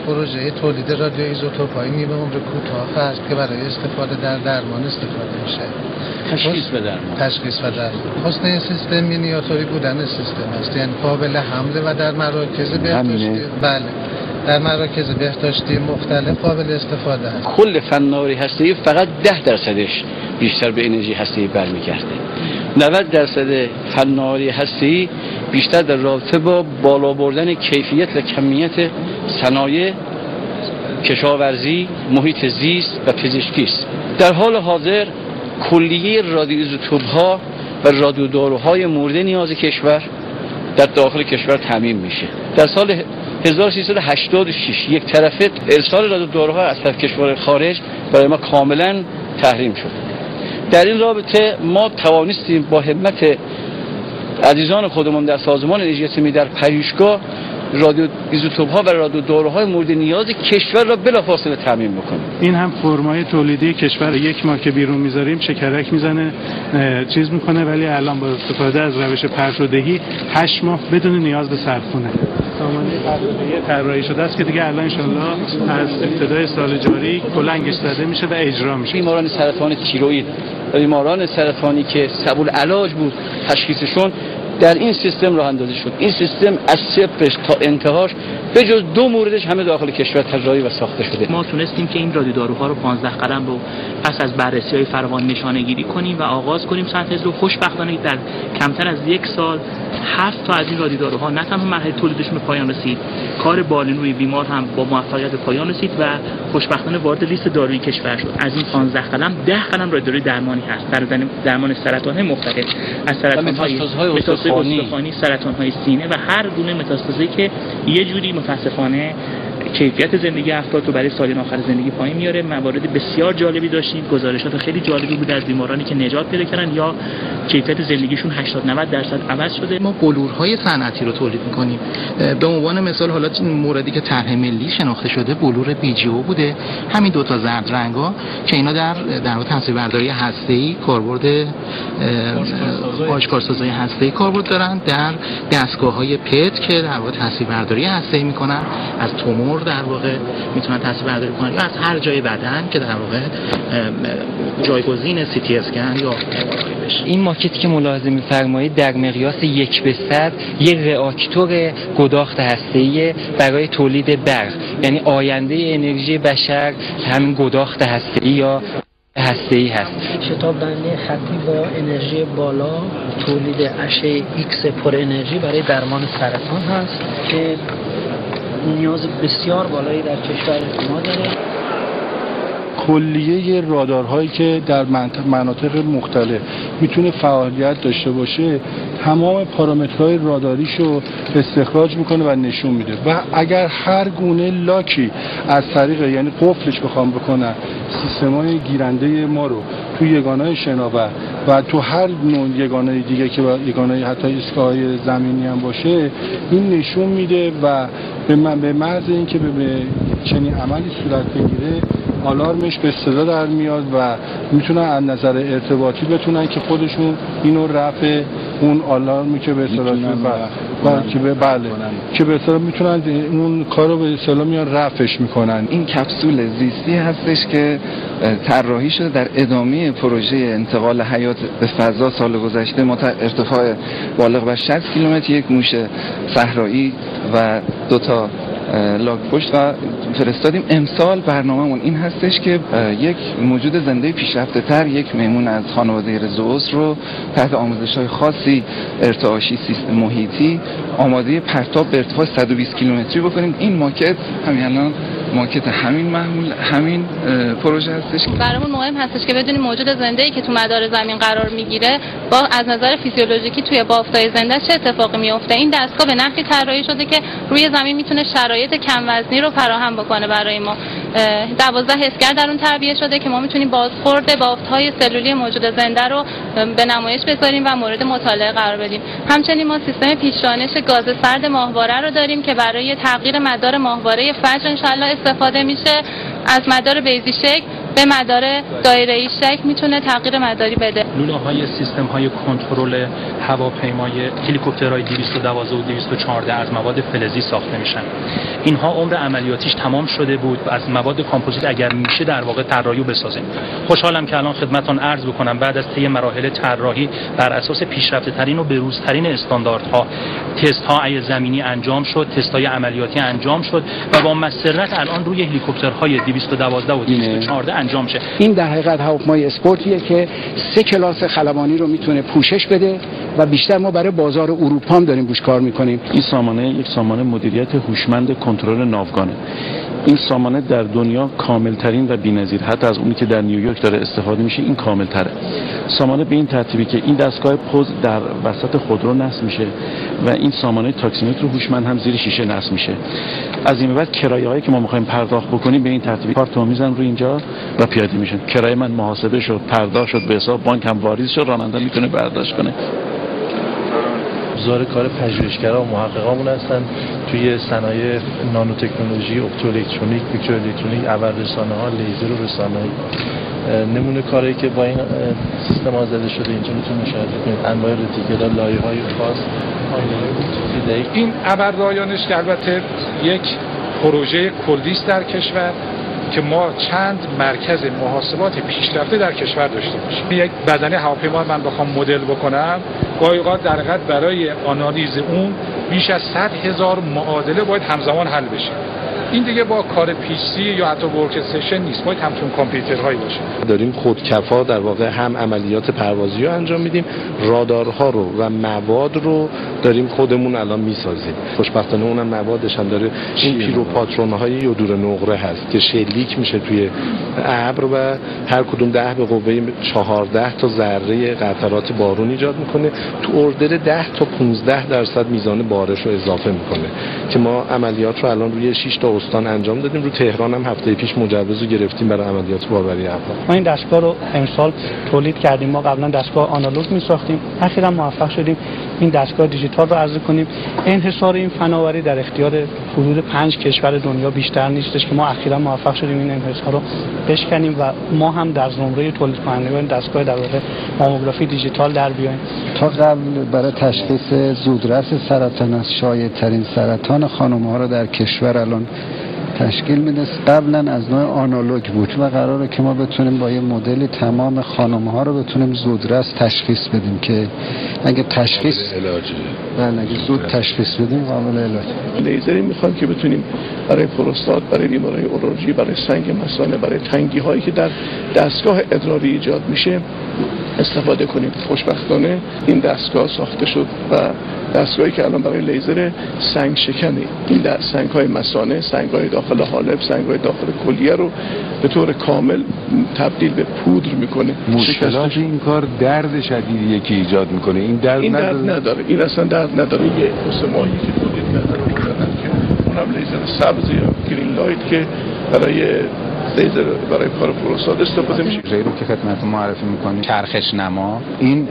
پروژه تولید رادیو ایزوتوپ‌های نیمه عمر کوتاه است که برای استفاده در درمان استفاده میشه. تشخیص و درمان. حسن این سیستم مینیاتوری بودن سیستم است، یعنی قابل حمله و در مراکز بهداشتی در مراکز بهداشتی مختلف قابل استفاده است. کل فناوری هسته‌ای فقط 10% بیشتر به انرژی هسته‌ای برمیگرده. 90% فناوری هسته‌ای بیشتر در رابطه با بالا بردن کیفیت و کمیت صنایع کشاورزی، محیط زیست و پزشکی است. در حال حاضر کلیه رادیوایزوتوپ‌ها و رادیوداروهای مورد نیاز کشور در داخل کشور تامین میشه. در سال 1386 یک طرفه ارسال رادیوداروها از کشور خارج برای ما کاملا تحریم شد. در این رابطه ما توانستیم با همت عزیزان خودمون در سازمان انرژی اتمی در پژوهشگاه رادیو ایزوتوپ‌ها و رادیوداروهای مورد نیاز کشور را بلافاصله تامین بکنیم. این هم فرمای تولیدی کشور، یک ماه که بیرون میذاریم شکرک میزنه چیز میکنه، ولی الان با استفاده از روش پرتودهی 8 ماه بدون نیاز به سردخونه سامانه پرتودهی طراحی شده است که دیگه الان ان شاءالله از ابتدای سال جاری کلنگش زده میشه و اجرا میشه. بیماران سرطان تیروئید و بیماران سرطانی که سبوالعلاج بود تشخیصشون در این سیستم راه اندازی شد. این سیستم از صفرش تا انتهاش به جز 2 موردش همه داخل کشور طراحی و ساخته شده. ما تونستیم که این رادیوداروها رو 15 قدم رو پس از بررسی‌های فراوان نشانه‌گیری کنیم و آغاز کنیم سنتز رو. خوشبختانه در کمتر از 1 سال 7 تا از این رادیوداروها نه تنها مرحله تولیدشون به پایان رسید، کار بالینوی بیمار هم با موفقیت به پایان رسید و خوشبختانه وارد لیست دارویی کشور شد. از این 15 قدم 10 قدم رادیوداروی درمانی هست برای درمان سرطان‌های مختلف، از سرطان‌های استخوانی، سرطان‌های سینه و هر گونه متاستازی که یه جوری متاسفانه کیفیت زندگی افراد رو برای سالین آخر زندگی پایین میاره. موارد بسیار جالبی داشتیم، گزارشات خیلی جالبی بود از بیمارانی که نجات پیدا کردن یا کیفیت زندگیشون 80-90% عوض شده. ما بلورهای صنعتی رو تولید می‌کنیم. به عنوان مثال حالا موردی که طرح ملی شناخته شده بلور BGO بوده، همین 2 تا زرد رنگا که اینا در واقع تصویربرداری هسته‌ای کاربرد آشکارسازی هسته‌ای کاربرد دارن، در دستگاه‌های پت که در واقع تصویربرداری هسته‌ای می‌کنن، از تومور در واقع میتونن تصویربرداری کنن یا از هر جای بدن که در واقع جایگزین CT اسکن یا MRI بشه. این ماکتی که ملاحظه می‌فرمایید در مقیاس 1:100 یک رآکتور گداخت هسته‌ای برای تولید برق، یعنی آینده انرژی بشر همین گداخت هسته‌ای یا هسته‌ای هست. شتاب بندی خطی با انرژی بالا، تولید اشعه ایکس پر انرژی برای درمان سرطان هست که نیاز بسیار بالایی در کشور ما داره. کلیه رادارهایی که در مناطق مختلف میتونه فعالیت داشته باشه تمام پارامترهای راداریشو استخراج میکنه و نشون میده و اگر هر گونه لاکی از طریق یعنی قفلش بخوام بکنن سیستمای گیرنده ما رو تو یگانه شناور و تو هر نوع یگانه دیگه که یگانه حتی ایستگاه‌های زمینی هم باشه این نشون میده و به محض اینکه به چنین عملی صورت بگیره آلارمش به صدا در میاد و میتونن از نظر ارتباطی بتونن که خودشون اینو رفع اون آلارمی که به اصطلاح که به اصطلاح میتونن اون کارو به اصطلاح میان رفعش میکنن. این کپسول زیستی هستش که طراحی شده در ادامه پروژه انتقال حیات به فضا سال گذشته ارتفاع بالغ بر 60 کیلومتر یک موش صحرایی و 2 تا لاک پشت و فرستادیم. امسال برنامه‌مون این هستش که یک موجود زنده پیشرفته تر، یک میمون از خانواده رزوس رو تحت آموزش‌های خاصی ارتعاشی سیستم محیطی آماده پرتاب به ارتفاع 120 کیلومتری بکنیم. این ماکت همین الان ماکت همین پروژه هستش. برامون مهم هستش که بدونیم موجود زنده‌ای که تو مدار زمین قرار میگیره با از نظر فیزیولوژیکی توی بافت‌های زنده چه اتفاقی میفته. این دستگاه به نحوی طراحی شده که روی زمین میتونه شرایط کم وزنی رو فراهم بکنه برای ما. 12 حسگر در اون تعبیه شده که ما میتونیم بازخورد بافت‌های سلولی موجود زنده رو به نمایش بذاریم و مورد مطالعه قرار بدیم. همچنین ما سیستم پیشرانش گاز سرد ماهواره رو داریم که برای تغییر مدار ماهواره فجر انشالله استفاده میشه. از مدار بیضی شکل به مدار دایره‌ای شکل میتونه تغییر مداری بده. لوله‌های سیستم‌های کنترل هواپیمای هلیکوپترهای 212 و 214 از مواد فلزی ساخته میشن. اینها عمر عملیاتیش تمام شده بود و از مواد کامپوزیت اگر میشه در واقع طراحی بسازیم. خوشحالم که الان خدمتتون عرض بکنم بعد از طی مراحل طراحی بر اساس پیشرفته‌ترین و بروزترین استانداردها تست‌های زمینی انجام شد، تست‌های عملیاتی انجام شد و با مسرت الان روی هلیکوپترهای 212 و 214 انجام شه. این در حقیقت هواپیمای اسپورتیه که 3 کلاس خلبانی رو میتونه پوشش بده و بیشتر ما برای بازار اروپا هم داریم روش کار میکنیم. این سامانه یک سامانه مدیریت هوشمند کنترل ناوگانه. این سامانه در دنیا کاملترین و بی‌نظیر، حتی از اونی که در نیویورک داره استفاده میشه این کاملتره. سامانه به این ترتیبی که این دستگاه پوز در وسط خودرو نصب میشه و این سامانه تاکسیمتر هوشمند هم زیر شیشه نصب میشه. از این به بعد کرایه‌هایی که ما می‌خوایم پرداخت بکنیم به این ترتیبی کارتو میزنن روی اینجا و پیاده میشن. کرایه من محاسبه شد، پرداخت شد، به حساب بانک هم واریز شد، راننده میتونه برداشت کنه. ابزار کار پژوهشگرا و محققامون هستن توی صنایع نانو تکنولوژی، اپتوالکترونیک، میکروالکترونیک، ابررسانه‌ها، لیزر و رسانه‌ای. نمونه کاری که با این سیستم زده شده اینجا میتونید مشاهده کنید. انواع رتیکل، لایه‌های خاص، آینه این ابردایانش که البته یک پروژه کلی است در کشور که ما چند مرکز محاسبات پیشرفته در کشور داشته باشیم. یک بدنه هواپیما من بخوام مدل بکنم، گاهی اوقات در حقیقت برای آنالیز اون بیش از 100,000 معادله باید همزمان حل بشه. این دیگه با کار پی سی یا حتی ورک استیشن نیست، باید همچون کامپیوترهایی باشه. داریم خودکفا در واقع هم عملیات پروازی رو انجام میدیم، رادارها رو و مواد رو داریم خودمون الان میسازیم. خوشبختانه اونم موادش هم داره این پیروپاترون‌های یودور نقره هست که شلیک میشه توی ابر و هر کدوم 10 به قوه 14 تا ذره قطرات بارون ایجاد میکنه. تو اردر 10 تا 15% میزان بارش رو اضافه میکنه که ما عملیات رو الان روی 6 تا استان انجام دادیم. رو تهران هم هفته پیش مجوز رو گرفتیم برای عملیات باروری افغان. ما این دستگاه رو امسال تولید کردیم. ما قبلا دستگاه آنالوگ می‌ساختیم، اخیراً موفق شدیم این دستگاه دیجیتال رو عرضه کنیم. انحصار این فناوری در اختیار حدود 5 کشور دنیا بیشتر نیستش که ما اخیراً موفق شدیم این انحصار رو بشکنیم و ما هم در زمره تولید کنندگان دستگاه در واقع ماموگرافی دیجیتال در بیایم. تا قبل برای تشخیص زودرس سرطان از شایع‌ترین سرطان خانم‌ها رو در کشور الان تشکیل میده. قبلا از نوع آنالوگ بود و قراره که ما بتونیم با یه مدلی تمام خانم‌ها رو بتونیم زودرس تشخیص بدیم که اگه تشخیص اگه زود تشخیص بدیم قابل علاج. لیزری میخوایم که بتونیم برای پروستات، برای بیماری اورولوژی، برای سنگ مثانه، برای تنگی هایی که در دستگاه ادراری ایجاد میشه استفاده کنیم. خوشبختانه این دستگاه ساخته شد و دستگاهی که الان برای لیزر سنگ شکنی، این سنگ‌های مثانه، سنگ‌های داخل حالب، سنگ‌های داخل کلیه رو به طور کامل تبدیل به پودر میکنه. مشکلات این کار درد شدیدیه که ایجاد میکنه. این درد نداره. این اصلا درد نداره. یه قسمایی که تولید کردن می‌کنن که اونم لیزر سبز یا گرین لایت که برای لیزر برای کار پروستات استفاده میشه. ریرو که خدمت معرفی میکنیم چرخش نما، این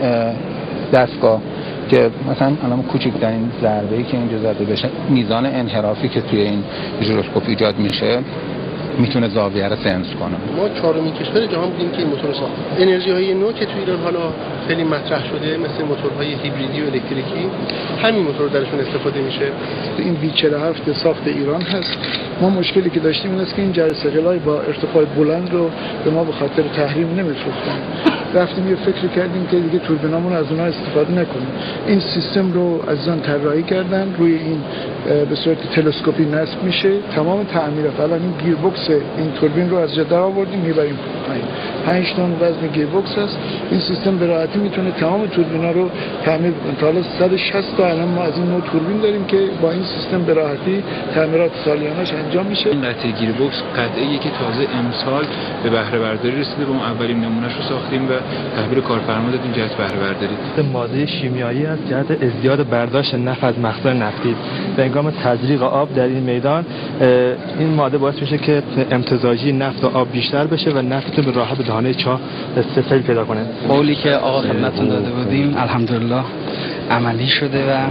دستگاه که مثلا الان کوچکترین ضربه‌ای که اینجا زده بشه، میزان انحرافی که توی این ژیروسکوپ ایجاد میشه میتونه زاویه رو سنس کنه. ما چهارمین کشور جهان بودیم که این موتور ساخت. انرژی های نو که تو ایران حالا خیلی مطرح شده مثل موتورهای هیبریدی و الکتریکی، همین موتور درشون استفاده میشه. این V47 ساخت ایران هست. ما مشکلی که داشتیم این است که این جرثقل‌های با ارتفاع بلند رو به ما به خاطر تحریم نمی‌فروختن. رفتیم یه فکر کردیم که دیگه توربینامون از اونها استفاده نکنیم. این سیستم رو از آن طراحی کردن، روی این به صورت تلسکوپی نصب میشه. تمام تعمیرات الان این گیربکس این توربین رو از جا در آوردیم میبریم پایین. 5 تن وزن گیربکس هست. این سیستم به راحتی میتونه تمام توربینا رو تعمیر کنه. تا حالا 160 تا الان ما از این نوع توربین داریم که با این سیستم به راحتی تعمیرات سالیانش انجام میشه. این قطعه گیربکس قطعه‌ای که تازه امسال به بهره برداری رسیده، با اون اولین نمونهش رو ساختیم و تحویل کارفرما دادیم جهت بهره برداری. ماده شیمیایی است جهت ازدیاد برداشت نفت از مخزن نفتی. به هنگام تزریق آب در این میدان این ماده باعث میشه که امتزاجی نفت و آب بیشتر بشه و نفت به راحت به دهانه چاه سیل پیدا کنه. قولی که آقا خدمتتون داده بودیم الحمدلله عملی شده و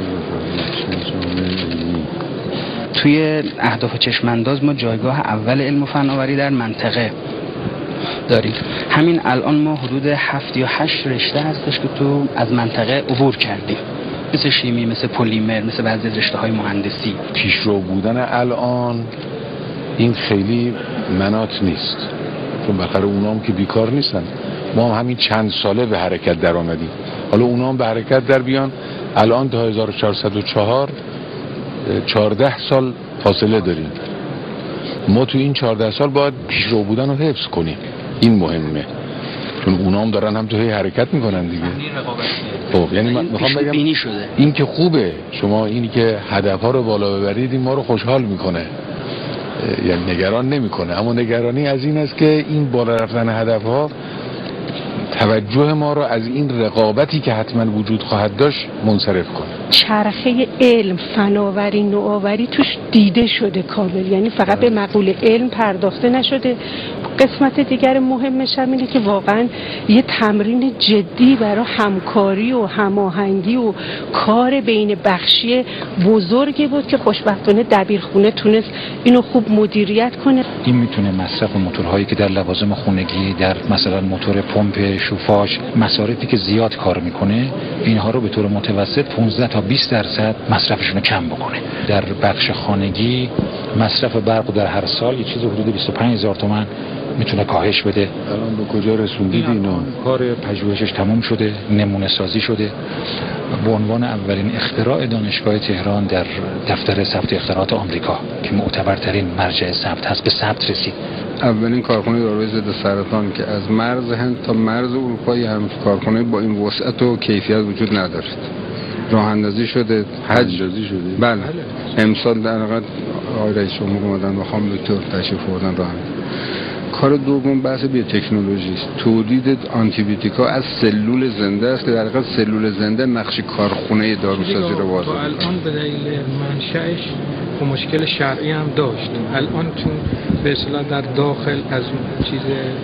توی اهداف چشم‌انداز ما جایگاه اول علم و فناوری در منطقه داریم. همین الان ما حدود 7 یا 8 رشته هستش که تو از منطقه عبور کردیم، مثل شیمی، مثل پلیمر، مثل بعضی رشته‌های مهندسی. پیشرو بودن الان این خیلی مناط نیست، چون بالاخره اونام که بیکار نیستن. ما هم همین چند ساله به حرکت در آمدیم، حالا اونام به حرکت در بیان. الان تا 1404 14 سال فاصله داریم. ما تو این 14 سال باید پیشرو بودن رو حفظ کنیم، این مهمه، چون اونام دارن هم تو هی حرکت میکنن دیگه. خب یعنی من میخوام بگم این که خوبه، شما اینی که هدفها رو بالا ببرید این ما رو خوشحال میکنه، یعنی نگران نمیکنه، اما نگرانی از این است که این بالا رفتن هدفها توجه ما رو از این رقابتی که حتما وجود خواهد داشت منصرف کنه. چرخه علم، فناوری، نوآوری توش دیده شده کامل، یعنی فقط به مقوله علم پرداخته نشده. قسمت دیگر مهمش هم اینه که واقعا یه تمرین جدی برای همکاری و هماهنگی و کار بین بخشی بزرگی بود که خوشبختانه دبیرخونه تونست اینو خوب مدیریت کنه. این میتونه مصرف موتورهایی که در لوازم خونگی، در مثلا موتور پمپ شوفاژ، مصارفی که زیاد کار میکنه، اینها رو به طور متوسط 15 تا 20% مصرفشون رو کم بکنه. در بخش خانگی مصرف برق در هر سال یه چیز حدود 25000 تومان میتونه کاهش بده. الان به کجا رسوندید اینا؟ کار پژوهشش تموم شده، نمونه سازی شده. به عنوان اولین اختراع دانشگاه تهران در دفتر ثبت اختراعات آمریکا که معتبرترین مرجع ثبت هست به ثبت رسید. اولین کارخانه داروی ضد سرطان که از مرز هند تا مرز اروپا هم کارخانه با این وسعت و کیفیت وجود ندارد. راه اندازی شده، حجازی شده. بله. امسال در واقع آقای رئیس جمهور اومدن و خانم دکتر تشریف آوردن راه. کار دوم بحث بیوتکنولوژی است. تولید آنتیبیوتیکا از سلول زنده است که در واقع سلول زنده نقش کارخونه داروسازی رو بازی می‌کنه. الان به دلیل منشأش و مشکل شرعی هم داشت. الان چون به اصطلاح در داخل از چیز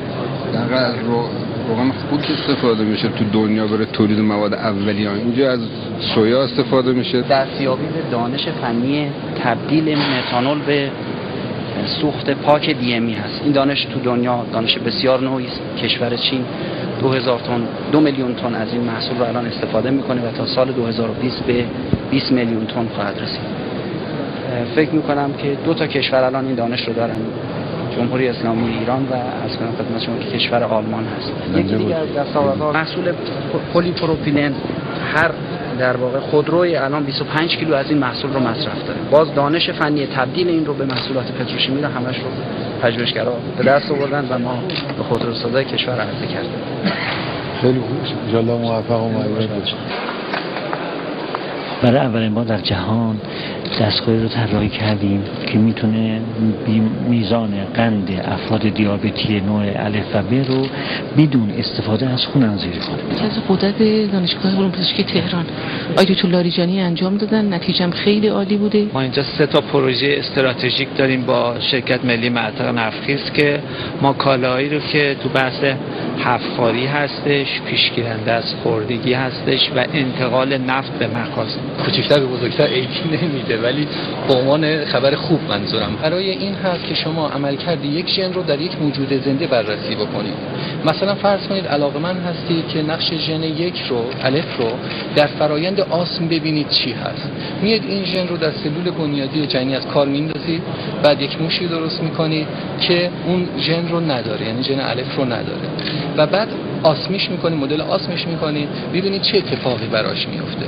در روغن خوک استفاده میشه تو دنیا برای تولید مواد اولیه، اینجا از سویا استفاده میشه. دستیابی به دانش فنی تبدیل متانول به سوخت پاک دی‌امی هست. این دانش تو دنیا دانش بسیار نوعی است. کشور چین 2000 تن 2 میلیون تن از این محصول رو الان استفاده میکنه و تا سال 2020 به 20 میلیون تن خواهد رسید. فکر میکنم که 2 تا کشور الان این دانش رو دارن، جمهوری اسلامی ایران و از کنم خدمت شما که کشور آلمان هست. یکی دیگه از دستاوردها محصول پلی پروپیلن، هر در واقع خودروی الان 25 کیلو از این محصول رو مصرف داره. باز دانش فنی تبدیل این رو به محصولات پتروشیمی رو همش رو پژوهشگرا به دست آوردن و ما به خودروسازای کشور عرضه کردیم. خیلی خوب، ان شاء الله موفق و معیوب باشید. برای اولین بار در جهان دستگاهی رو طراحی کردیم که میتونه میزان قند افراد دیابتی نوع الف و ب رو بدون استفاده از خون انزوری کنه. از قدرت دانشگاه علوم پزشکی تهران آیت الله لاریجانی انجام دادن، نتیجه خیلی عالی بوده. ما اینجا 3 تا پروژه استراتژیک داریم با شرکت ملی معطر نفتخیز که ما کالاهایی رو که تو بحث حفاری هستش، پیشگیرنده از خوردگی هستش و انتقال نفت به مخازن. کوچکتر به بزرگتر عیبی نمیده، ولی به عنوان خبر خوب منظورم برای این هست که شما عملکرد یک ژن رو در یک موجود زنده بررسی بکنید. مثلا فرض کنید علاقه‌مند هستید که نقش ژن 1 رو الف رو در فرایند آسم ببینید چی هست. میاد این ژن رو در سلول بنیادی جنینی از کار میندازید، بعد یک موشی درست میکنید که اون ژن رو نداره، یعنی ژن الف رو نداره، و بعد آسمیش میکنید، مدل آسمش میکنید، ببینید چه اتفاقی براش میفته.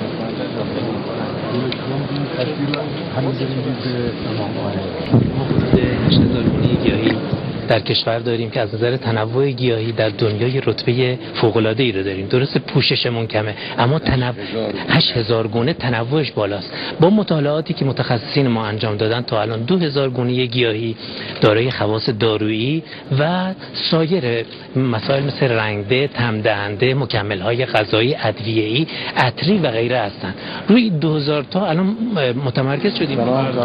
گیاهی در کشور داریم که از نظر تنوع گیاهی در دنیای رتبه فوق‌العاده‌ای رو داریم. درسته پوششمون کمه، اما 8000 گونه تنوعش بالاست. با مطالعاتی که متخصصین ما انجام دادن تا الان 2000 گونه گیاهی دارای خواص دارویی و سایر مسائل مثل رنگده، طعم‌دهنده، مکمل‌های غذایی، ادویه‌ای، عطری و غیره هستند. روی 2000 تا الان متمرکز شدیم.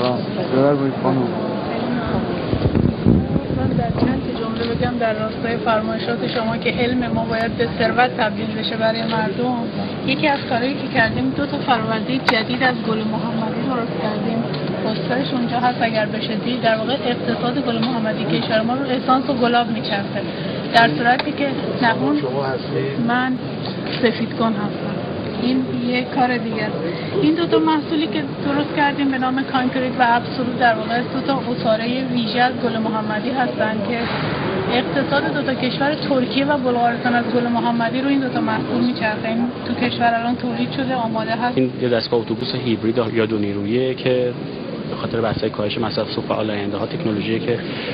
بگم در راستای فرمایشات شما که علم ما باید به ثروت تبدیل بشه برای مردم، یکی از کارهایی که کردیم 2 تا فراورده جدید از گل محمدی درست کردیم با دستگاهش اونجا هست اگر بشه دید در واقع اقتصاد گل محمدی کشور ما رو اسانس و گلاب میچرخه، در صورتی که نهون من سفیدکن هستم. این یک کار دیگه است. این دو تا محصولی که درست کردیم به نام کانکریت و ابسولوت در واقع دو تا اساره ویژه از گل محمدی هستن که اقتصاد دو تا کشور ترکیه و بلغارستان از گل محمدی رو این دو تا محصول میچرخه. این تو کشور الان تولید شده آماده هست. این یه دستگاه اتوبوس هیبرید یا دو نیرویه که به خاطر بحث‌های کاهش مصرف سوخت و آلاینده‌ها تکنولوژی که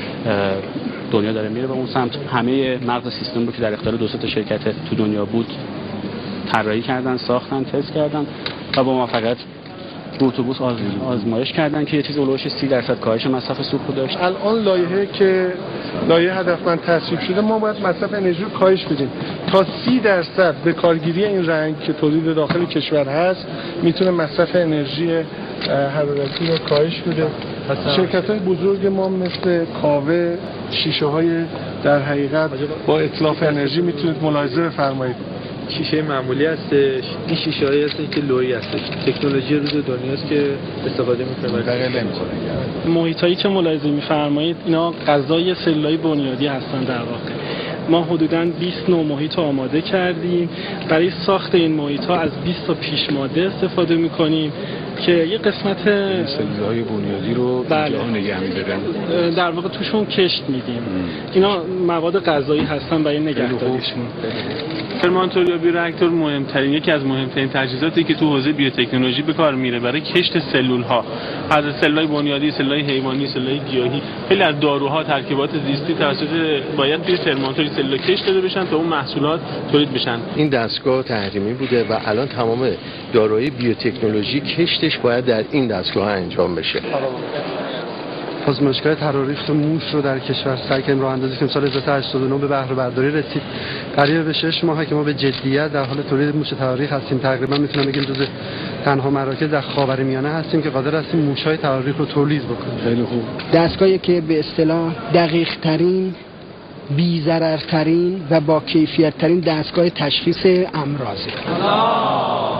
دنیا داره میره به اون سمت، همه مغز سیستم رو که در اختیار دو تا شرکت تو دنیا بود طراحی کردن، ساختن، تست کردن و با موفقیت اتوبوس آزمایش کردن که یه چیز اولوش 30% کاهش مصرف سوخت داشت. الان لایحه که لایحه هدفمند تصویب شده، ما باید مصرف انرژی رو کاهش بدیم تا 30% به کارگیری این رنگ که تولید داخل کشور هست میتونه مصرف انرژی حرارتی رو کاهش بده. شرکت‌های بزرگ ما مثل کاوه، شیشه‌های در حقیقت با اتلاف انرژی میتونید ملاحظه بفرمایید. شیشه معمولی هستش، این شیشه‌هایی هستن که لویی هستش، تکنولوژی روز دنیاست که استفاده می‌کنه. محیطایی که ملاحظه می‌فرمایید اینا غذای سلولای بنیادی هستن. در واقع ما حدوداً 20 نوع محیط آماده کردیم. برای ساخت این محیط‌ها از 20 تا پیش ماده استفاده می‌کنیم که یه قسمت سلولای بنیادی رو جا نگه می‌دارن. در واقع توشون کشت میدیم. اینا مواد غذایی هستن برای نگهداریشون. فرمانتور یا بیوراکتور مهمترین یکی از مهمترین تجهیزاتی که تو حوزه بیوتکنولوژی به کار میره برای کشت سلول‌ها، از سلولای بنیادی، سلولای حیوانی، سلولای گیاهی. خیلی از داروها، ترکیبات زیستی توسط باید توی فرمانتوری سلول کشت داده بشن تا اون محصولات تولید بشن. این دستگاه تحریمی بوده و الان تمام داروهای بیوتکنولوژی کشتش باید در این دستگاه انجام بشه. آزمایشگاه تراریخت موش رو در کشور سعی کردیم راه اندازی کنیم. سال 1389 به بهره برداری رسید. قریب به 6 ماه که ما به جدیت در حال تولید موش تراریخ هستیم. تقریبا میتونم بگیم جز تنها مراکز در خاورمیانه هستیم که قادر هستیم موش‌های تراریخ رو تولید بکنیم. خیلی خوب. دستگاهی که به اصطلاح دقیق‌ترین، بی‌ضررترین و با کیفیت‌ترین دستگاه تشخیص امراضه.